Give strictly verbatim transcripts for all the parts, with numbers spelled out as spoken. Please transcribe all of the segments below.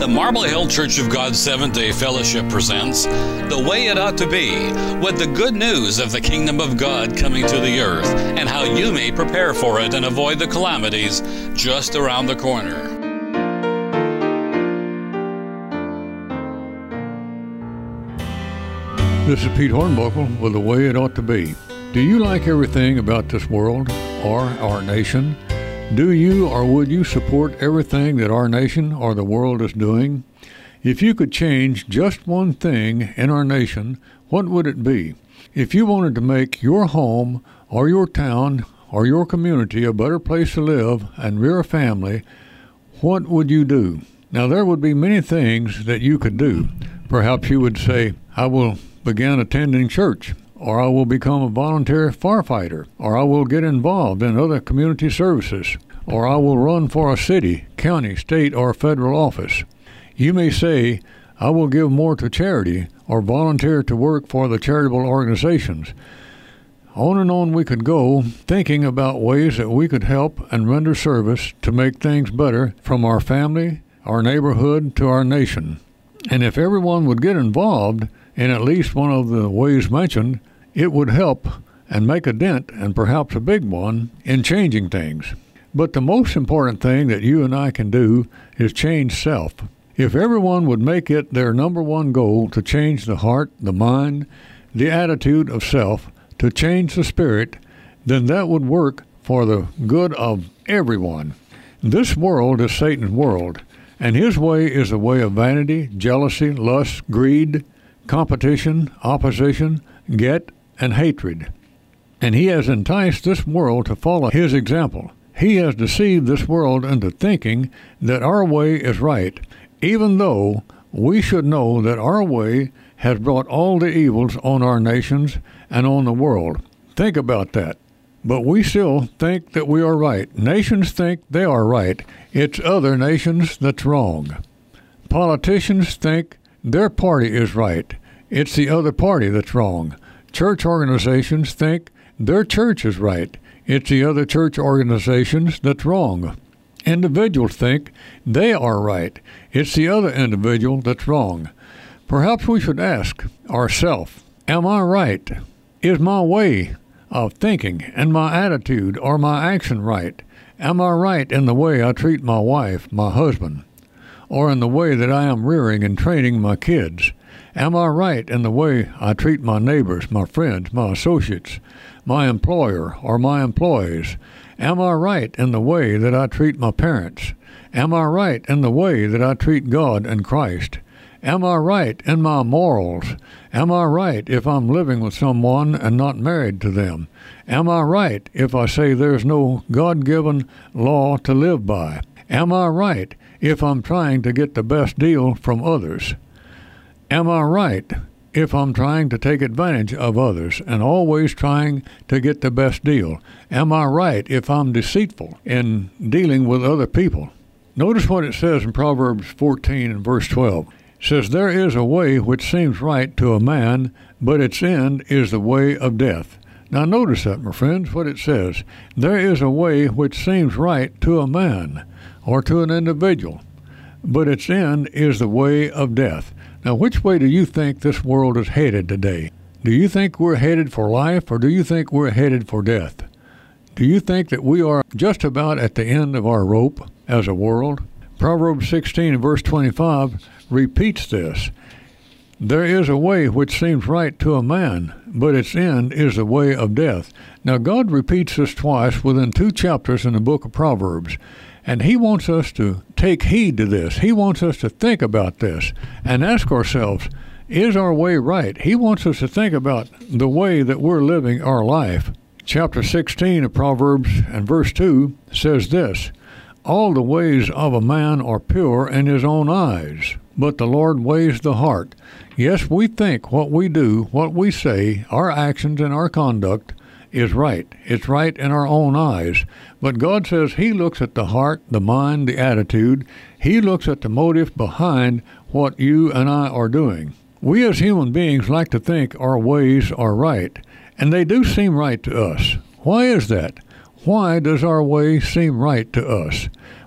The Marble Hill Church of God Seventh-day Fellowship presents The Way It Ought to Be, with the good news of the kingdom of God coming to the earth and how you may prepare for it and avoid the calamities just around the corner. This is Pete Hornbuckle with The Way It Ought to Be. Do you like everything about this world or our nation? Do you or would you support everything that our nation or the world is doing? If you could change just one thing in our nation, what would it be? If you wanted to make your home or your town or your community a better place to live and rear a family, what would you do? Now, there would be many things that you could do. Perhaps you would say, I will begin attending church, or I will become a volunteer firefighter, or I will get involved in other community services, or I will run for a city, county, state, or federal office. You may say, I will give more to charity, or volunteer to work for the charitable organizations. On and on we could go, thinking about ways that we could help and render service to make things better from our family, our neighborhood, to our nation. And if everyone would get involved in at least one of the ways mentioned, it would help and make a dent, and perhaps a big one, in changing things. But the most important thing that you and I can do is change self. If everyone would make it their number one goal to change the heart, the mind, the attitude of self, to change the spirit, then that would work for the good of everyone. This world is Satan's world, and his way is the way of vanity, jealousy, lust, greed, competition, opposition, get, and hatred. And he has enticed this world to follow his example. He has deceived this world into thinking that our way is right, even though we should know that our way has brought all the evils on our nations and on the world. Think about that. But we still think that we are right. Nations think they are right. It's other nations that's wrong. Politicians think their party is right. It's the other party that's wrong. Church organizations think their church is right. It's the other church organizations that's wrong. Individuals think they are right. It's the other individual that's wrong. Perhaps we should ask ourselves, am I right? Is my way of thinking and my attitude or my action right? Am I right in the way I treat my wife, my husband, or in the way that I am rearing and training my kids? Am I right in the way I treat my neighbors, my friends, my associates, my employer, or my employees? Am I right in the way that I treat my parents? Am I right in the way that I treat God and Christ? Am I right in my morals? Am I right if I'm living with someone and not married to them? Am I right if I say there's no God-given law to live by? Am I right if I'm trying to get the best deal from others? Am I right if I'm trying to take advantage of others and always trying to get the best deal? Am I right if I'm deceitful in dealing with other people? Notice what it says in Proverbs fourteen and verse twelve. It says, there is a way which seems right to a man, but its end is the way of death. Now notice that, my friends, what it says. There is a way which seems right to a man or to an individual, but its end is the way of death. Now, which way do you think this world is headed today? Do you think we're headed for life, or do you think we're headed for death? Do you think that we are just about at the end of our rope as a world? Proverbs sixteen and verse twenty-five repeats this. There is a way which seems right to a man, but its end is the way of death. Now, God repeats this twice within two chapters in the book of Proverbs. And he wants us to take heed to this. He wants us to think about this and ask ourselves, is our way right? He wants us to think about the way that we're living our life. Chapter sixteen of Proverbs and verse two says this, all the ways of a man are pure in his own eyes, but the Lord weighs the heart. Yes, we think what we do, what we say, our actions and our conduct is right. It's right in our own eyes. But God says he looks at the heart, the mind, the attitude. He looks at the motive behind what you and I are doing. We as human beings like to think our ways are right, and they do seem right to us. Why is that? Why does our way seem right to us?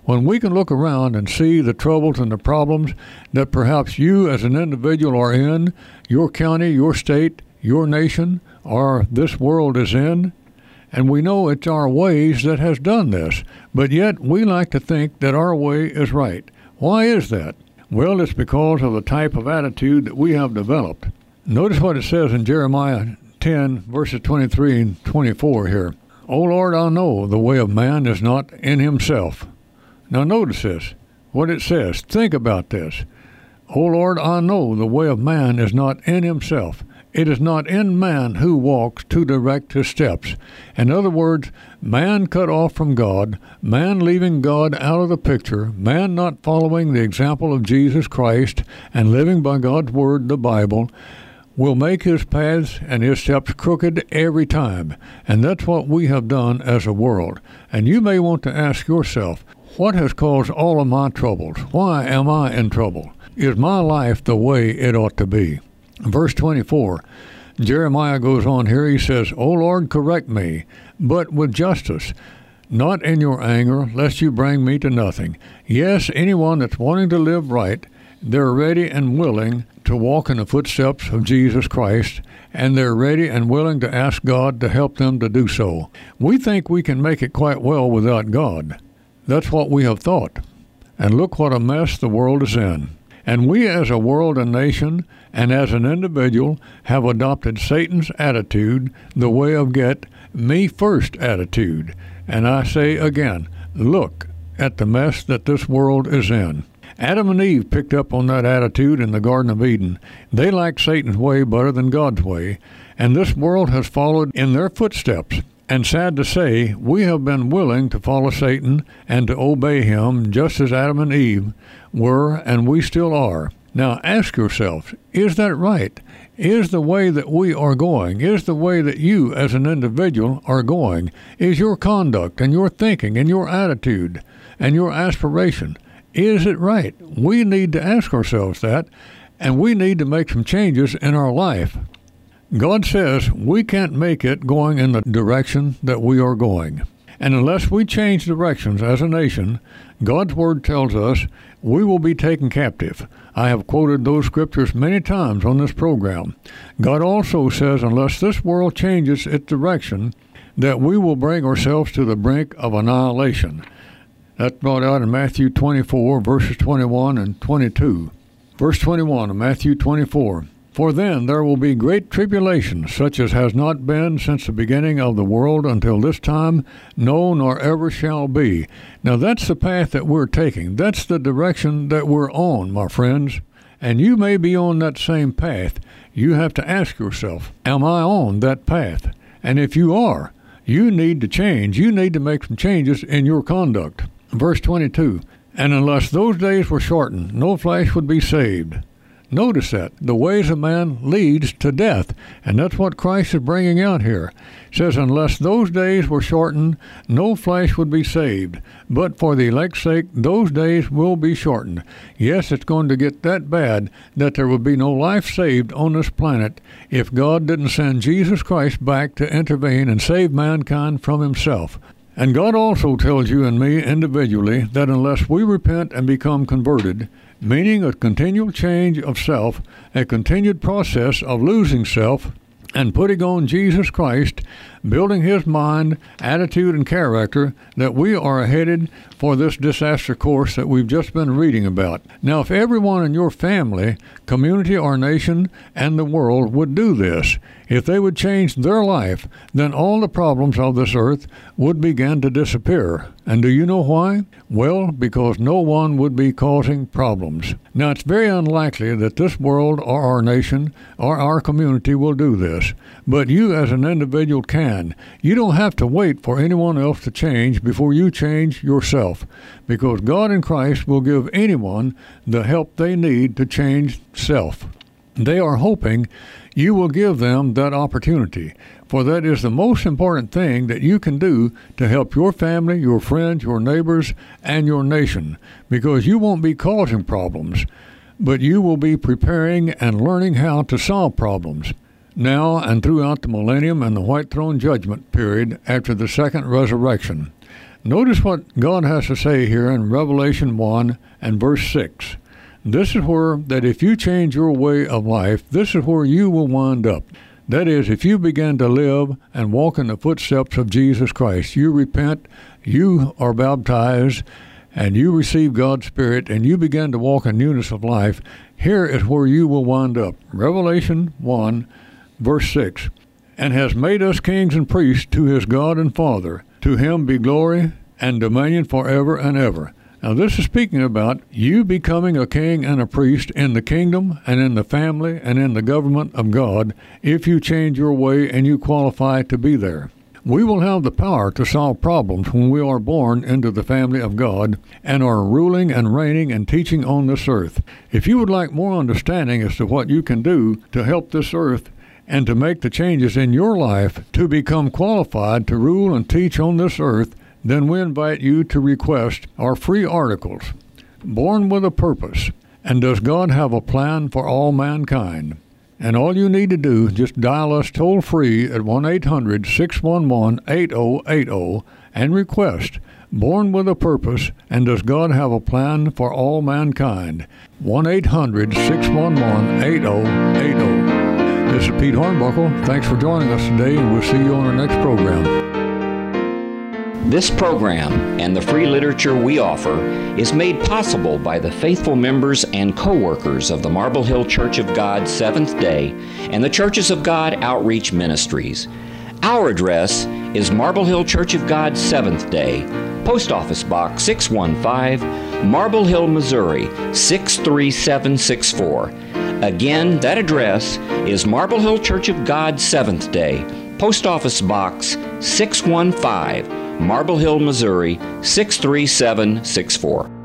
When we can look around and see the troubles and the problems that perhaps you as an individual are in, your county, your state, your nation, or this world is in, and we know it's our ways that has done this, but yet we like to think that our way is right. Why is that? Well, it's because of the type of attitude that we have developed. Notice what it says in Jeremiah ten, verses twenty-three and twenty-four here. O Lord, I know the way of man is not in himself. Now notice this, what it says. Think about this. O Lord, I know the way of man is not in himself. It is not in man who walks to direct his steps. In other words, man cut off from God, man leaving God out of the picture, man not following the example of Jesus Christ and living by God's word, the Bible, will make his paths and his steps crooked every time. And that's what we have done as a world. And you may want to ask yourself, what has caused all of my troubles? Why am I in trouble? Is my life the way it ought to be? Verse twenty-four, Jeremiah goes on here, he says, O Lord, correct me, but with justice, not in your anger, lest you bring me to nothing. Yes, anyone that's wanting to live right, they're ready and willing to walk in the footsteps of Jesus Christ, and they're ready and willing to ask God to help them to do so. We think we can make it quite well without God. That's what we have thought. And look what a mess the world is in. And we as a world and nation and as an individual have adopted Satan's attitude, the way of get me first attitude. And I say again, look at the mess that this world is in. Adam and Eve picked up on that attitude in the Garden of Eden. They liked Satan's way better than God's way, and this world has followed in their footsteps. And sad to say, we have been willing to follow Satan and to obey him just as Adam and Eve were, and we still are. Now ask yourself, is that right? Is the way that we are going, is the way that you as an individual are going, is your conduct and your thinking and your attitude and your aspiration, is it right? We need to ask ourselves that, and we need to make some changes in our life. God says we can't make it going in the direction that we are going. And unless we change directions as a nation, God's word tells us we will be taken captive. I have quoted those scriptures many times on this program. God also says unless this world changes its direction, that we will bring ourselves to the brink of annihilation. That's brought out in Matthew twenty-four, verses twenty-one and twenty-two. Verse twenty-one of Matthew twenty-four. For then there will be great tribulation, such as has not been since the beginning of the world until this time, no, nor ever shall be. Now that's the path that we're taking. That's the direction that we're on, my friends. And you may be on that same path. You have to ask yourself, am I on that path? And if you are, you need to change. You need to make some changes in your conduct. Verse twenty-two, and unless those days were shortened, no flesh would be saved. Notice that. The ways of man leads to death, and that's what Christ is bringing out here. It says, unless those days were shortened, no flesh would be saved. But for the elect's sake, those days will be shortened. Yes, it's going to get that bad that there will be no life saved on this planet if God didn't send Jesus Christ back to intervene and save mankind from himself. And God also tells you and me individually that unless we repent and become converted, meaning a continual change of self, a continued process of losing self and putting on Jesus Christ, building his mind, attitude, and character, that we are headed for this disaster course that we've just been reading about. Now, if everyone in your family, community, or nation, and the world would do this, if they would change their life, then all the problems of this earth would begin to disappear. And do you know why? Well, because no one would be causing problems. Now, it's very unlikely that this world or our nation or our community will do this, but you as an individual can. You don't have to wait for anyone else to change before you change yourself, because God in Christ will give anyone the help they need to change self. They are hoping you will give them that opportunity, for that is the most important thing that you can do to help your family, your friends, your neighbors, and your nation, because you won't be causing problems, but you will be preparing and learning how to solve problems. Now and throughout the millennium and the white throne judgment period after the second resurrection. Notice what God has to say here in Revelation one and verse six. This is where, that if you change your way of life, this is where you will wind up. That is, if you begin to live and walk in the footsteps of Jesus Christ, you repent, you are baptized, and you receive God's Spirit, and you begin to walk in newness of life, here is where you will wind up. Revelation one, verse six. And has made us kings and priests to his God and Father. To him be glory and dominion forever and ever. Now this is speaking about you becoming a king and a priest in the kingdom and in the family and in the government of God if you change your way and you qualify to be there. We will have the power to solve problems when we are born into the family of God and are ruling and reigning and teaching on this earth. If you would like more understanding as to what you can do to help this earth and to make the changes in your life to become qualified to rule and teach on this earth, then we invite you to request our free articles, Born with a Purpose, and Does God Have a Plan for All Mankind? And all you need to do, just dial us toll-free at one eight hundred six one one eight zero eight zero and request Born with a Purpose, and Does God Have a Plan for All Mankind? one eight hundred six one one eight zero eight zero. This is Pete Hornbuckle. Thanks for joining us today, and we'll see you on our next program. This program and the free literature we offer is made possible by the faithful members and co-workers of the Marble Hill Church of God Seventh Day and the Churches of God Outreach Ministries. Our address is Marble Hill Church of God Seventh Day, Post Office Box six one five, Marble Hill, Missouri six three seven six four. Again, that address is Marble Hill Church of God Seventh Day, Post Office Box six one five, Marble Hill, Missouri six three seven six four.